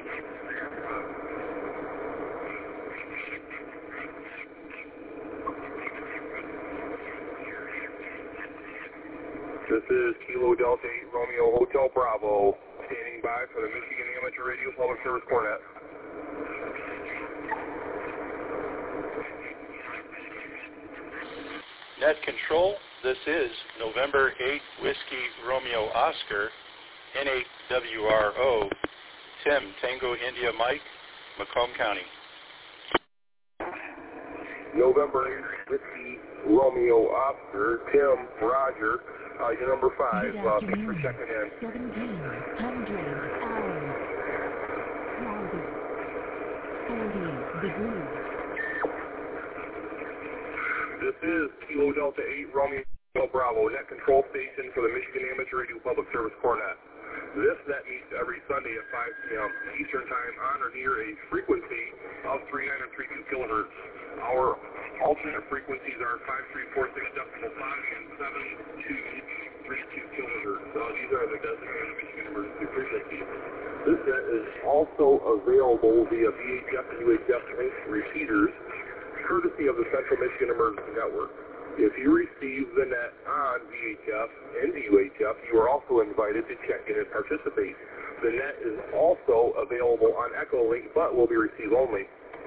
This is Kilo Delta 8 Romeo Hotel Bravo, standing by for the Michigan Amateur Radio Public Service Cornet. Net control, this is November 8 Whiskey Romeo Oscar, N8WRO, Tim Tango India Mike, Macomb County. November 8 Whiskey Romeo Oscar, Tim Roger, your number 5, thanks for checking in. 1700 hours, 40 degrees. This is Kilo Delta 8 Romeo Bravo, net control station for the Michigan Amateur Radio Public Service Cornet. This net meets every Sunday at 5 p.m. Eastern Time on or near a frequency of 3932 kilohertz. Our alternate frequencies are 5346 decibel 5 and 7232 kilohertz. These are the designated Michigan emergency frequencies. This net is also available via VHF and UHF repeaters, courtesy of the Central Michigan Emergency Network. If you receive the net on VHF and UHF, you are also invited to check in and participate. The net is also available on Echolink, but will be receive only.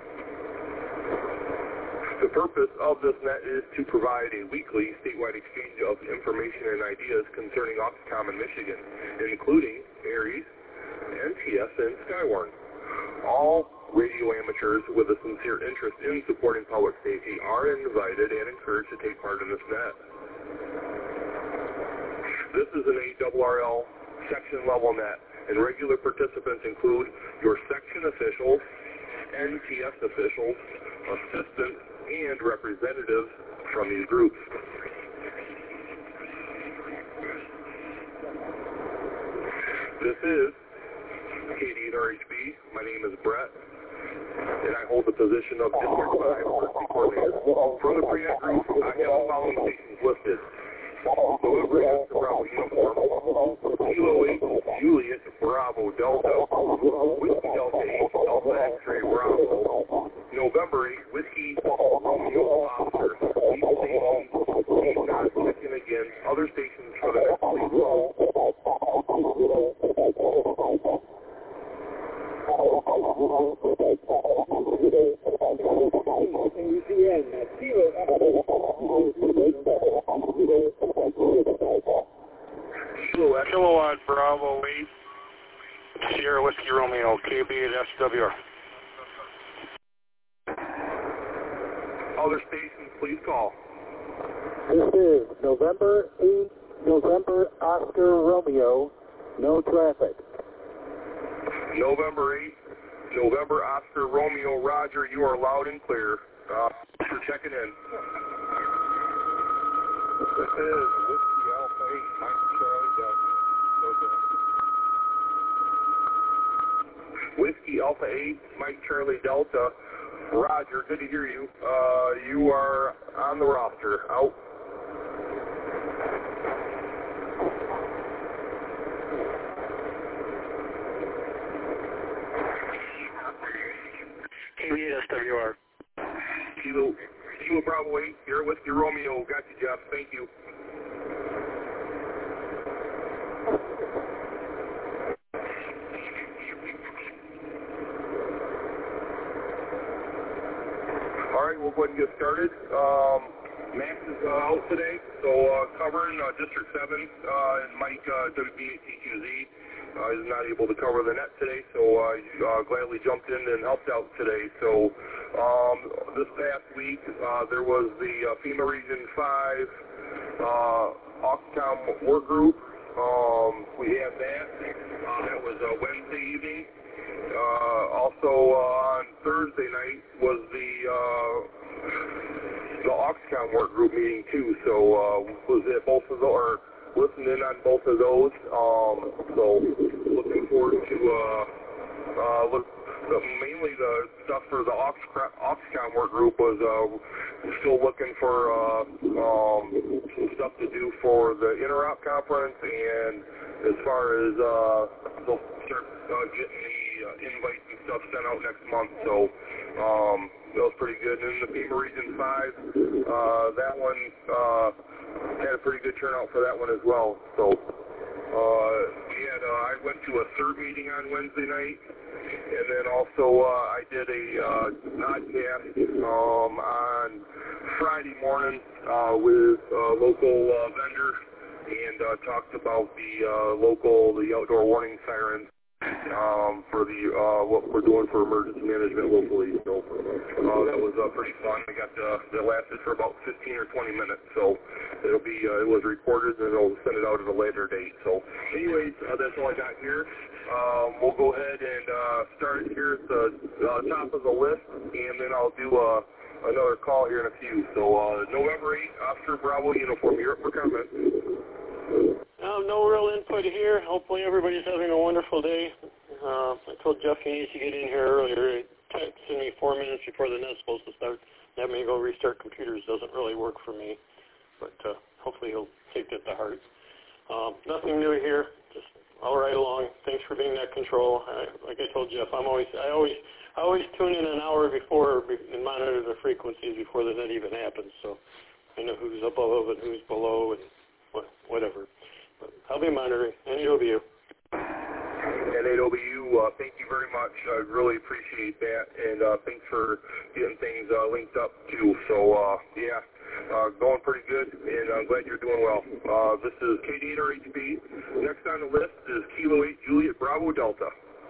The purpose of this net is to provide a weekly statewide exchange of information and ideas concerning Oxcom in Michigan, including ARES, NTS, and Skywarn. All radio amateurs with a sincere interest in supporting public safety are invited and encouraged to take part in this net. This is an ARRL section level net, and regular participants include your section officials, NTS officials, assistants, and representatives from these groups. This is KD8RHB. My name is Brett, and I hold the position of District 5 Emergency Coordinator. For the pre-net group, I have the following stations listed. November 8 Bravo Uniform, Kilo 8 Juliet Bravo Delta, Whiskey Delta 8 Alpha X-Ray Bravo, November 8 Whiskey Romeo Oscar. These stations need not check in again. Other stations for the next week. Kilowatt Bravo 8, Sierra Whiskey Romeo, KB8SWR. Other stations, please call. This is November 8, November Oscar Romeo, no traffic. November 8, November Oscar Romeo Roger, you are loud and clear. For checking in. This is Whiskey Alpha 8, Mike Charlie Delta. Whiskey Alpha 8, Mike Charlie Delta. Roger, good to hear you. You are on the roster. Out. KB8SWR. Kilo Bravo 8, you're Whiskey Romeo. Got you, Jeff. Thank you. All right, we'll go ahead and get started. Max is out today, so covering District 7 and Mike WB8TQZ is not able to cover the net today, so gladly jumped in and helped out today. So this past week there was the FEMA Region 5 Oxcom work group. We had that. That was Wednesday evening. Also on Thursday night was the Oxcom work group meeting too. So was at both of those, or listened in on both of those. So looking forward to mainly the stuff for the Oxcom work group was still looking for some stuff to do for the Interop conference, and as far as they'll start getting the invites and stuff sent out next month, so that was pretty good. And then the FEMA Region 5, that one had a pretty good turnout for that one as well. So I went to a CERT meeting on Wednesday night, and then also I did a podcast on Friday morning with a local vendor, and talked about the outdoor warning sirens for the what we're doing for emergency management locally. So that was pretty fun. I got that lasted for about 15 or 20 minutes. So it'll be it was recorded, and I'll send it out at a later date. So anyways, that's all I got here. We'll go ahead and start here at the top of the list, and then I'll do another call here in a few. So November 8th, Oscar Bravo uniform. You're up for comment. No real input here. Hopefully everybody's having a wonderful day. I told Jeff he needs to get in here earlier. He texted me 4 minutes before the net's supposed to start. Have me go restart computers doesn't really work for me, but hopefully he'll take that to heart. Nothing new here. Just all right along. Thanks for being net control. Like I told Jeff, I always tune in an hour before and monitor the frequencies before the net even happens, so I know who's above and who's below and whatever. But I'll be monitoring. NAOBU. NAOBU, thank you very much. I really appreciate that, and thanks for getting things linked up too. So going pretty good, and I'm glad you're doing well. This is KD8RHB. Next on the list is Kilo 8 Juliet Bravo Delta.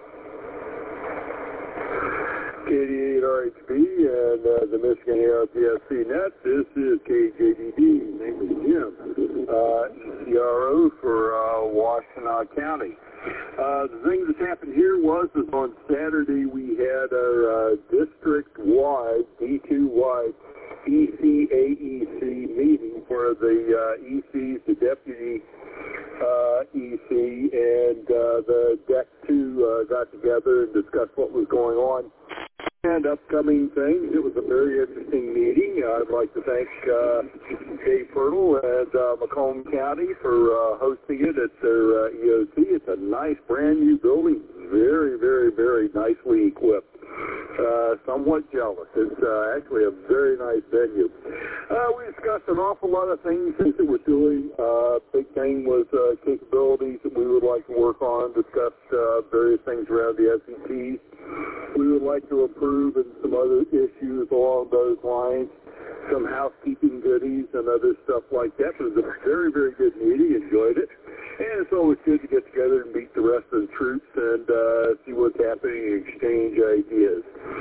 KD8RHB and the Michigan ARPSC net. This is KJDD. Name is Jim. ECRO for Washtenaw County. The thing that's happened here was on Saturday we had our district-wide, D2-wide ECAEC meeting where the ECs, the deputy EC, and the DEC 2 got together and discussed what was going on and upcoming things. It was a very interesting meeting. I'd like to thank Dave Fertile and Macomb County for hosting it at their EOC. It's a nice brand new building, very, very, very nicely equipped. Somewhat jealous. It's actually a very nice venue. We discussed an awful lot of things that we're doing. Big thing was capabilities that we would like to work on, discussed various things around the SETs. We would like to improve and some other issues along those lines, some housekeeping goodies and other stuff like that. It was a very, very good meeting. Enjoyed it. And it's always good to get together and meet the rest of the troops and see what's happening and exchange ideas.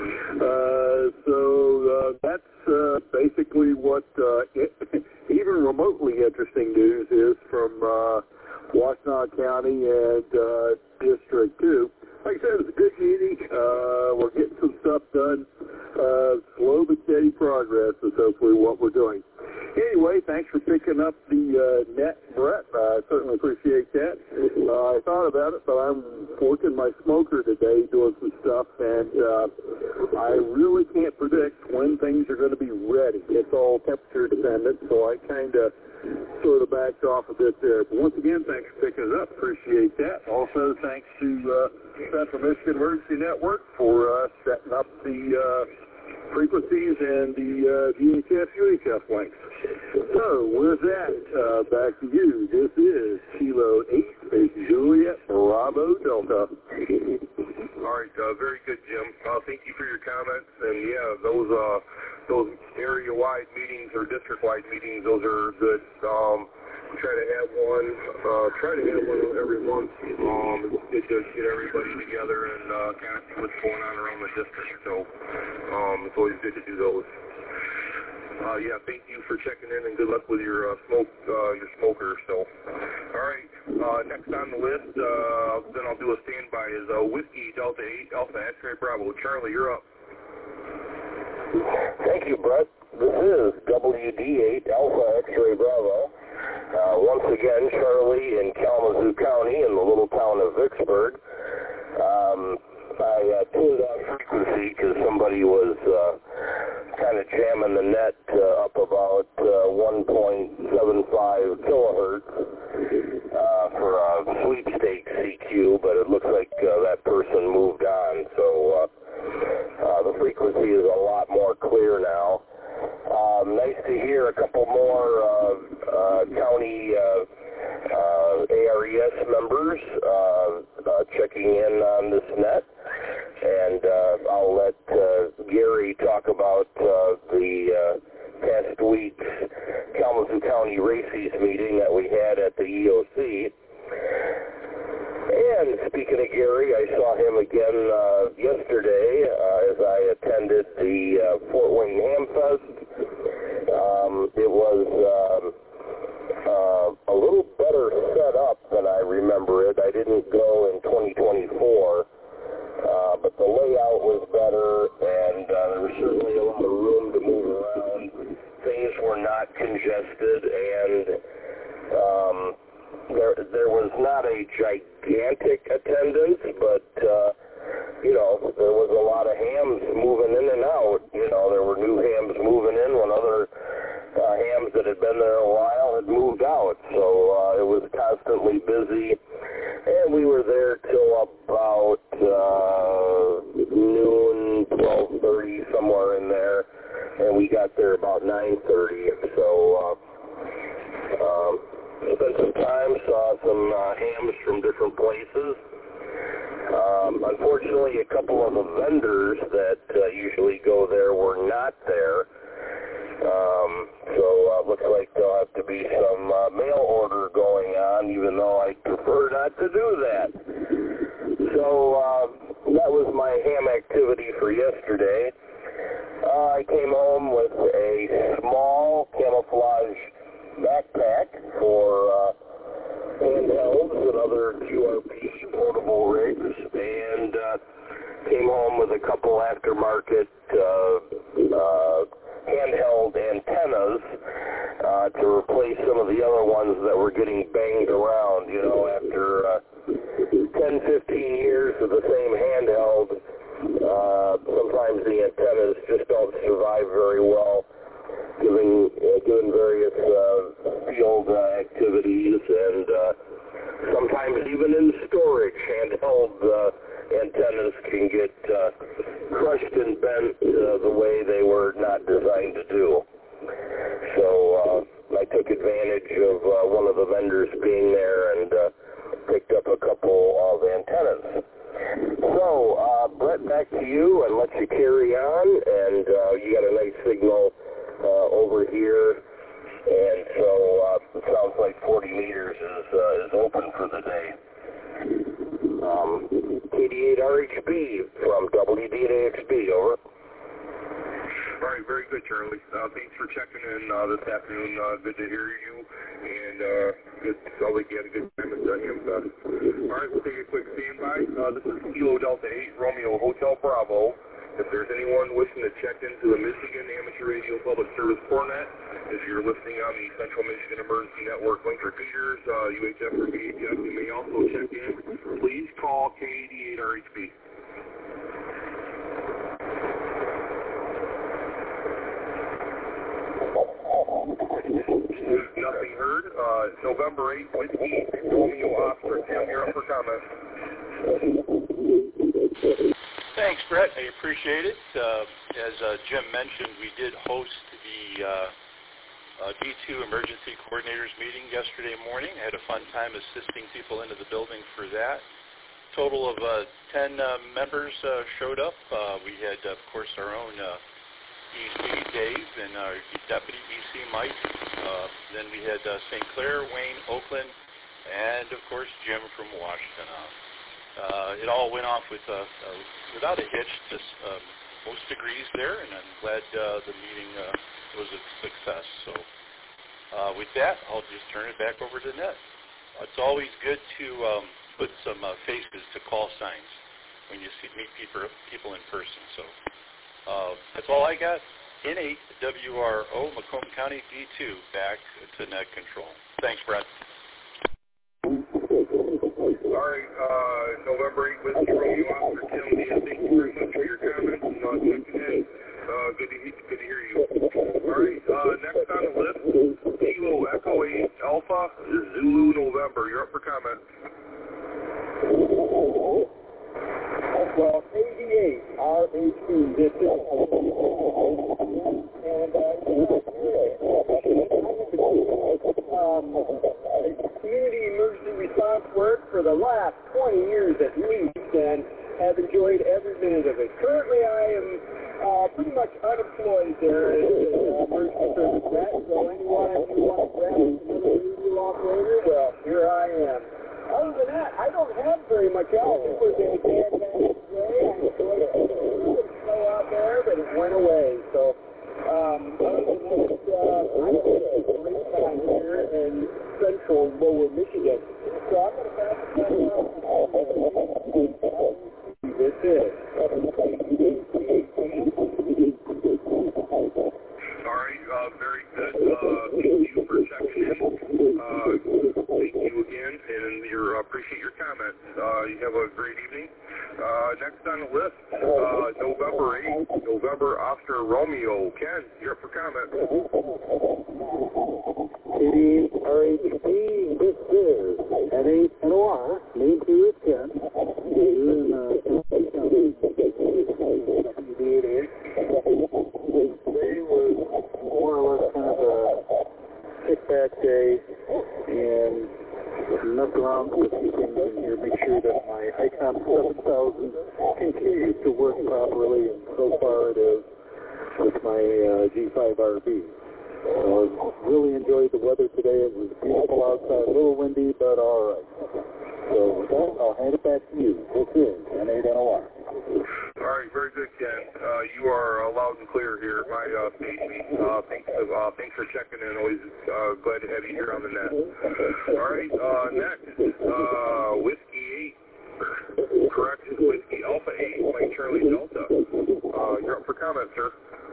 So that's basically what even remotely interesting news is from Washtenaw County and District 2. Like I said, it was a good meeting. We're getting some stuff done. Slow but steady progress is hopefully what we're doing. Anyway, thanks for picking up the net, Brett. I certainly appreciate that. I thought about it, but I'm working my smoker today doing some stuff, and I really can't predict when things are going to be ready. It's all temperature dependent, so I kind of sort of backed off a bit there. But once again, thanks for picking it up. Appreciate that. Also, thanks to Central Michigan Emergency Network for setting up the frequencies and the VHF UHF links. So with that, back to you. This is Kilo 8 Juliet Bravo Delta. All right, very good, Jim. Thank you for your comments. And yeah, those area-wide meetings or district-wide meetings, those are good. Try to have one every month. It's good to get everybody together and kind of see what's going on around the district. So it's always good to do those. Yeah, thank you for checking in, and good luck with your smoker. So, all right, next on the list, then I'll do a standby, is Whiskey Delta 8 Alpha X-Ray Bravo. Charlie, you're up. Thank you, Brett. This is WD8 Alpha X-Ray Bravo. Once again, Charlie in Kalamazoo County in the little town of Vicksburg. I tuned on frequency because somebody was kind of jamming the net up about 1.75 kilohertz for a sweepstakes CQ, but it looks like that person moved on, so the frequency is a lot more clear now. Nice to hear a couple more county ARES members checking in on this net, and I'll let Gary talk about the past week's Kalamazoo County Races meeting that we had at the EOC. And speaking of Gary, I saw him again yesterday as I attended the Fort Wayne Ham Fest. It was a little better set up than I remember it. I didn't go in 2024, but the layout was better, and there was certainly a lot of room to move around. Things were not congested, and there was not a gigantic attendance, but there was a lot of hams moving in and out. There were new hams moving in when other hams that had been there a while had moved out. So it was constantly busy, and we were there till about noon, 12:30, somewhere in there, and we got there about 9:30. So spent some time, saw some hams from different places. Unfortunately, a couple of the vendors that usually go there were not there. So looks like there'll have to be some mail order going on, even though I prefer not to do that. So that was my ham activity for yesterday. I came home with a small camouflage backpack for handhelds and other QRP portable rigs, and came home with a couple aftermarket handheld antennas to replace some of the other ones that were getting banged around. After 10, 15 years of the same handheld, sometimes the antennas just don't survive very well, doing various field activities, and sometimes even in storage, handheld antennas can get crushed and bent the way they were not designed to do. So I took advantage of one of the vendors being there and picked up a couple of antennas. So, Brett, back to you, and let you carry on, and you got a nice signal over here, and so it sounds like 40 meters is open for the day. KD8RHB from WD8AXB, over. All right, very good, Charlie. Thanks for checking in this afternoon. Good to hear you, and good. Sounds like you had a good time at the Ham Fest. All right, we'll take a quick standby. This is Kilo Delta 8 Romeo Hotel Bravo. If there's anyone wishing to check into the Michigan Amateur Radio Public Service Cornet, if you're listening on the Central Michigan Emergency Network link repeaters, UHF or VHF, you may also check in. Please call K88RHB. Nothing heard. November 8th, Whiskey, Romeo Oscar, Tim, you're up for comment. Thanks, Brett. I appreciate it. As Jim mentioned, we did host the D2 Emergency Coordinators meeting yesterday morning. I had a fun time assisting people into the building for that. Total of 10 members showed up. We had, of course, our own EC Dave and our Deputy EC Mike. Then we had St. Clair, Wayne, Oakland, and, of course, Jim from Washington. It all went off without a hitch. Most degrees there, and I'm glad the meeting was a success. So with that, I'll just turn it back over to Ned. It's always good to put some faces to call signs when you meet people in person. So that's all I got. N8WRO, Macomb County D2, back to net control. Thanks, Brett. All right, November 8th, Whiskey Romeo Oscar, Tim, thank you very much for your comments and checking in. Good to hear enjoyed every minute of it. Currently, I am pretty much unemployed there as an emergency service vet, so anyone of you want to grab another radio operator, well, here I am. Other than that, I don't have very much else. It was a fantastic day. I enjoyed the snow out there, but it went away. So, other than that, I had a great time here in central lower Michigan. So I'm going to pass it back out. This is. All right, very good. Thank you for checking in. Thank you again, and appreciate your comments. You have a great evening. Next on the list, November 8th, November Oscar Romeo. Ken, you're up for comment. KDRHP, this is NA10OR, main 2 is Ken. Today was more or less kind of a kickback day, and mess around with a few things in here, make sure that my Icon 7000 continues to work properly, and so far it is with my G5RB. So I really enjoyed the weather today. It was beautiful outside, a little windy, but all right. So with that, I'll hand it back to you. This is NA10OR. All right, very good, Ken. You are loud and clear here at my station. Thanks for checking in. Always glad to have you here on the net. All right, next, Whiskey 8. Correct, Whiskey Alpha 8, Mike Charlie Delta. You're up for comment, sir.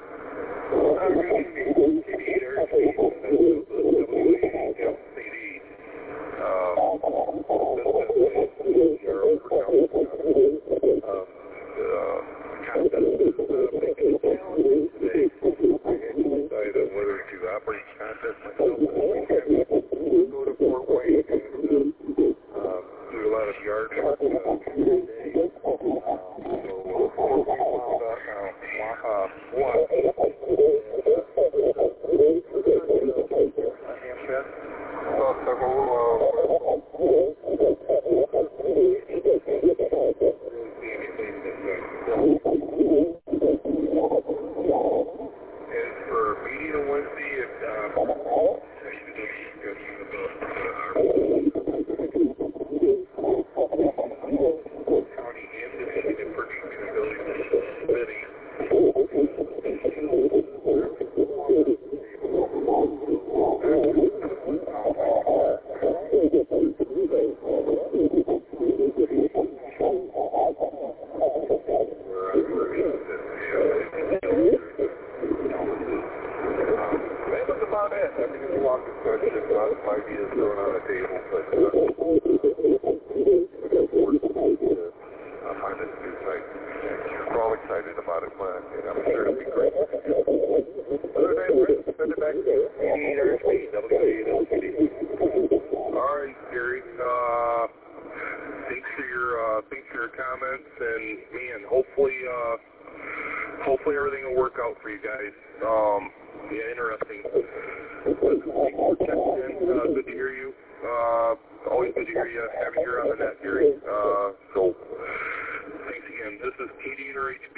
Hopefully everything will work out for you guys. Yeah, interesting. Thanks for checking in. Good to hear you. Always good to hear you. Have you here on the net, Gary. So, thanks again. This is KDRHB.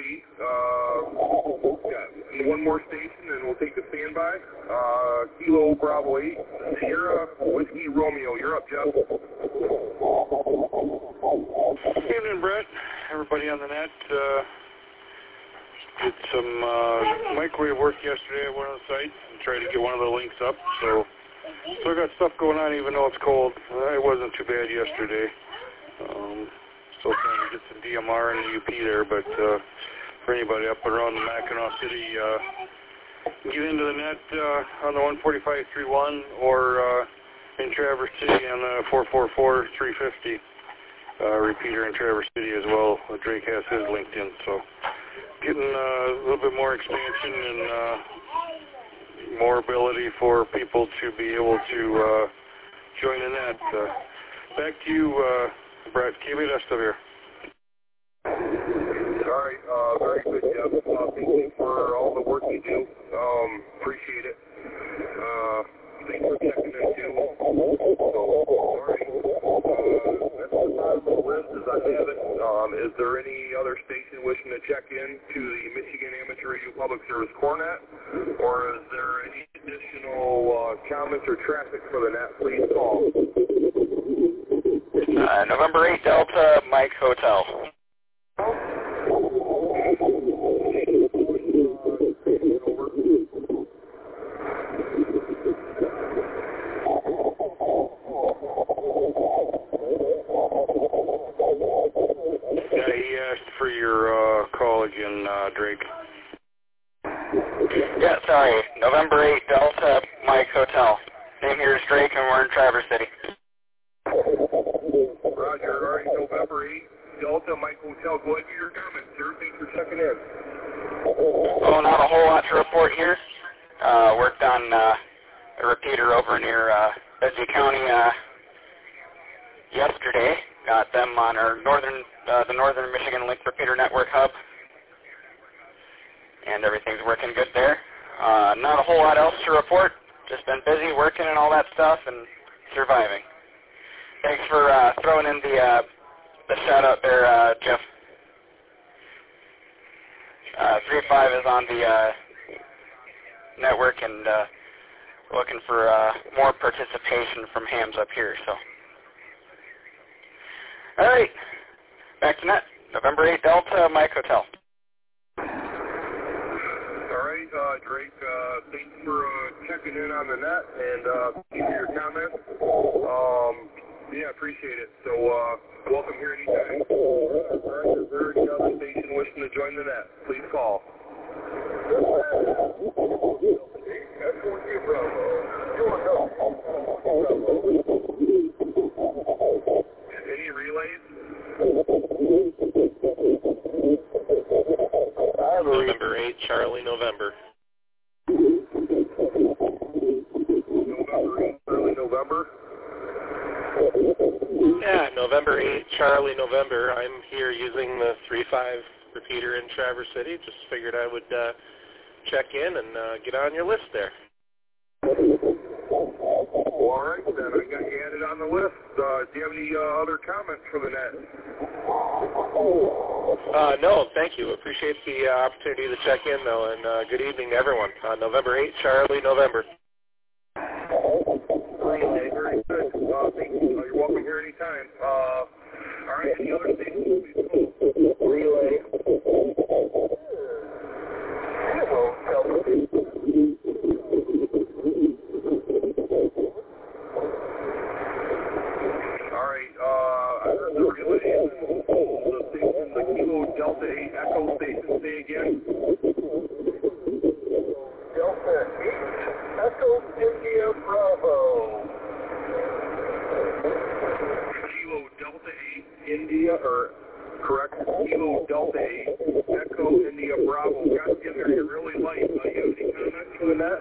Got one more station, and we'll take the standby. Kilo Bravo 8, Sierra Whiskey Romeo. You're up, Jeff. Good evening, Brett. Everybody on the net. Did some microwave work yesterday at one of the sites and tried to get one of the links up. So I got stuff going on even though it's cold. It wasn't too bad yesterday. Still trying to get some DMR and the UP there, but for anybody up around the Mackinac City, get into the net on the 145.31 or in Traverse City on the 444.350 repeater in Traverse City as well. Drake has his LinkedIn, so getting a little bit more expansion and more ability for people to be able to join the net. Back to you, Brett. KBSW. All right, very good, Jeff. Thank you for all the work you do. Appreciate it. Thanks for checking in, too. So, all right. That's the bottom of the list as I have it. Is there any other stations station wishing to check in to the Michigan Amateur Radio Public Service CoreNet, or is there any additional comments or traffic for the net? Please call. November 8 Delta, Mike Hotel. For your call again, Drake. Yeah, sorry. November 8 Delta, Mike Hotel. Name here is Drake, and we're in Traverse City. Roger. All right, November 8 Delta, Mike Hotel. Go ahead with your comments, sir. Thanks for checking in. Oh, not a whole lot to report here. Worked on a repeater over near Busy County yesterday. Got them on our the Northern Michigan Link Repeater Network hub, and everything's working good there. Not a whole lot else to report. Just been busy working and all that stuff and surviving. Thanks for throwing in the shout out there, Jeff. 3.5 is on the network and looking for more participation from hams up here. So. All right, back to net. November 8 Delta, Mike Hotel. All right, Drake, thanks for checking in on the net and giving your comments. Yeah, appreciate it. So, welcome here anytime. All right, is there any other station wishing to join the net? Please call. Any relays? November 8, Charlie, November. November 8, early November? Yeah, November 8, Charlie, November. I'm here using the 3.5 repeater in Traverse City. Just figured I would check in and get on your list there. All right, then I got you added on the list. Do you have any other comments for the net? No, thank you. Appreciate the opportunity to check in, though, and good evening to everyone. November 8, Charlie, November. Relay, very good. Thank you. You're welcome here anytime. All right, any other stations? Relay. All right, I heard the relay. The station, the Kilo Delta 8 Echo station, say again. Delta 8 Echo India Bravo. Kilo Delta 8 India, or correct, Kilo Delta 8 Echo India Bravo. Got to get there, you're really light. You have any comments for that?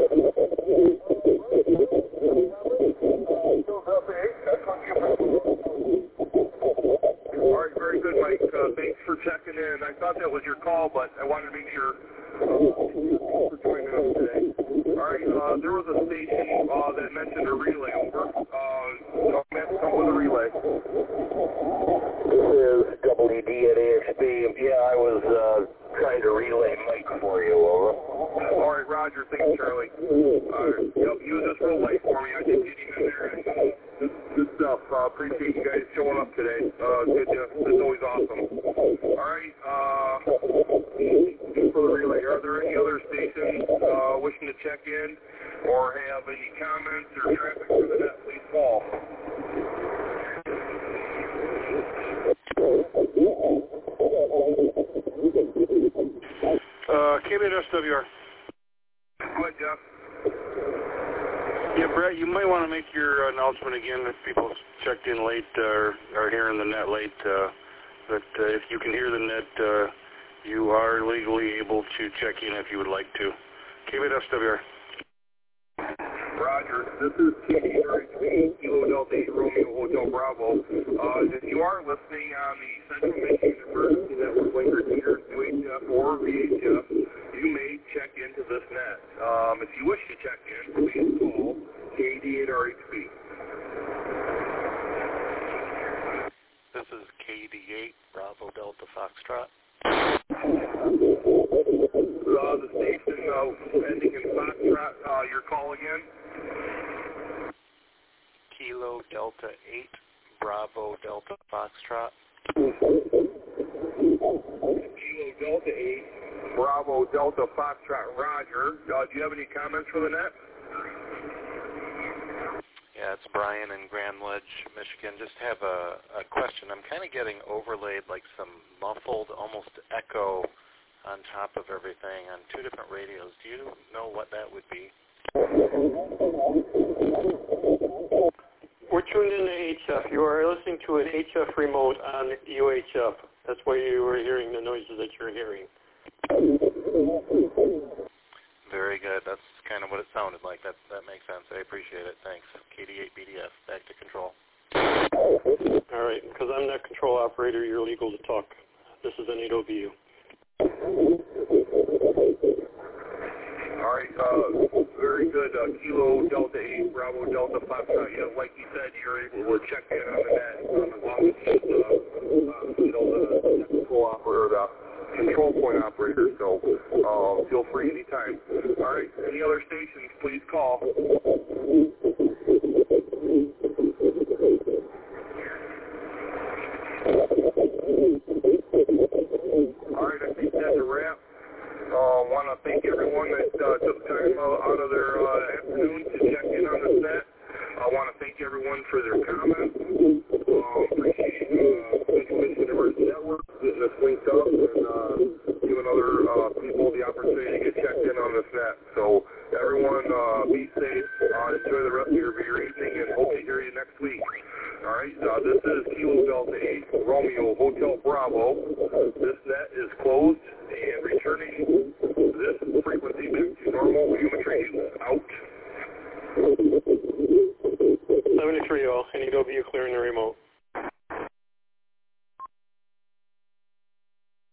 All right, very good, Mike. Thanks for checking in. I thought that was your call, but I wanted to make sure for joining us today. All right, there was a station that mentioned a relay. Over. Come with a relay. This is WD at AXB. Yeah, I was trying to relay Mike for you, over. All right, Roger. Thanks, Charlie. You just real late for me. I did get him in there. Good stuff. Appreciate you guys showing up today. Good. It's always awesome. All right. For the relay, are there any other stations wishing to check in or have any comments or traffic for the net? Please call. KBSWR. Go ahead, Jeff. Yeah, Brett, you might want to make your announcement again if people checked in late or are hearing the net late. That if you can hear the net, you are legally able to check in if you would like to. KBSWR. Roger. This is KDRHB, Kilo Delta 8 Romeo Hotel Bravo. If you are listening on the Central Michigan Emergency Network link repeaters, UHF or VHF, you may check into this net. If you wish to check in, please call KD8RHB. This is KD8 Bravo Delta Foxtrot. ending in Foxtrot, your call again? Kilo Delta 8, Bravo Delta Foxtrot. Kilo Delta 8, Bravo Delta Foxtrot, Roger. Do you have any comments for the net? Yeah, it's Brian in Grand Ledge, Michigan. Just have a question. I'm kind of getting overlaid like some muffled, almost echo on top of everything on two different radios. Do you know what that would be? We're tuned in to HF. You are listening to an HF remote on UHF. That's why you were hearing the noises that you're hearing. Very good. That's kind of what it sounded like. That makes sense. I appreciate it. Thanks. KD8BDF, back to control. All right, because I'm not control operator, you're legal to talk. This is an 8OBU. All right, very good. Kilo Delta 8, Bravo Delta Foxtrot. Yeah, like you said, you're able to check in on the net as long as the control operator, the control point operator. So feel free anytime. All right, any other stations, please call. All right, I think that's a wrap. Want to thank everyone that took time out of their afternoon to check in on the set. I want to thank everyone for their comments. Appreciate Central Emergency Network getting us linked up and giving other people the opportunity to get checked in on this net. So everyone, be safe. Enjoy the rest of your evening, and hope to hear you next week. All right, this is Kilo Delta 8, Romeo Hotel Bravo. This net is closed and returning this frequency back to normal geometry. Out. 73 all. NEW clearing the remote.